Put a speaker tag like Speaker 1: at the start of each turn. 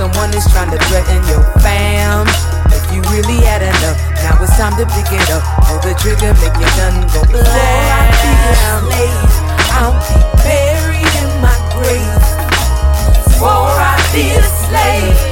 Speaker 1: someone is trying to threaten your fam. If you really had enough, now it's time to pick it up. Pull the trigger, make your gun go blam. Before I be a slave, I'll be buried in my grave. Before I be a slave,